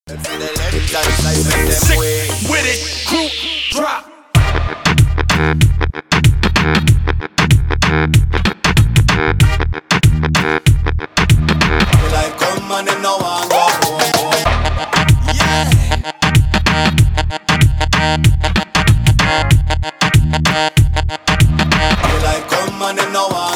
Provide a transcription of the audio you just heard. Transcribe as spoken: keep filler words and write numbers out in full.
Sick with it, group drop. Like come on and no one go home. Yeah. Like come on and no one